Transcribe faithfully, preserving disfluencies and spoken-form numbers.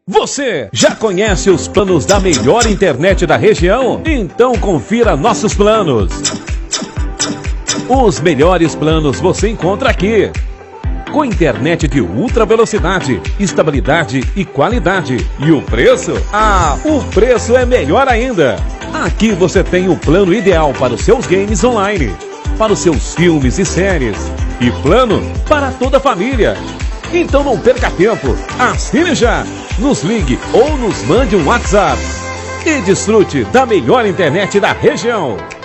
Você já conhece os planos da melhor internet da região? Então confira nossos planos. Os melhores planos você encontra aqui. Com internet de ultra velocidade, estabilidade e qualidade. E o preço? Ah, o preço é melhor ainda. Aqui você tem o plano ideal para os seus games online, para os seus filmes e séries, e plano para toda a família. Então não perca tempo, assine já, nos ligue ou nos mande um WhatsApp e desfrute da melhor internet da região.